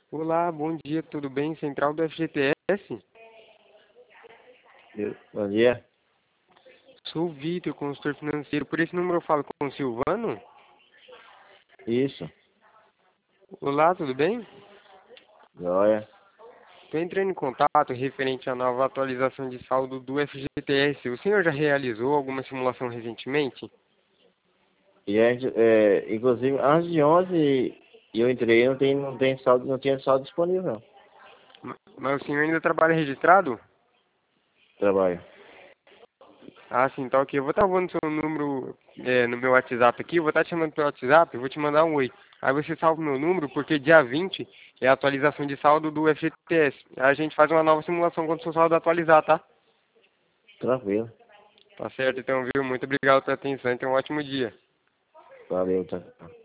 Olá, bom dia, tudo bem? Central do FGTS? Bom dia. Sou o Vitor, consultor financeiro. Por esse número eu falo com o Silvano? Isso. Olá, tudo bem? Joia. Estou entrando em contato referente à nova atualização de saldo do FGTS. O senhor já realizou alguma simulação recentemente? E a gente, inclusive, antes de ontem eu entrei, não tem saldo, não tinha saldo disponível, não. Mas o senhor ainda trabalha registrado? Trabalho. Ah, sim, tá ok. Eu vou estar mandando seu número no meu WhatsApp aqui. Eu vou estar te chamando pelo WhatsApp, vou te mandar um oi. Aí você salva o meu número, porque dia 20 é a atualização de saldo do FGTS. Aí a gente faz uma nova simulação quando o seu saldo atualizar, tá? Tranquilo. Tá certo, então, viu? Muito obrigado pela atenção e tenha um ótimo dia. Valeu, tá.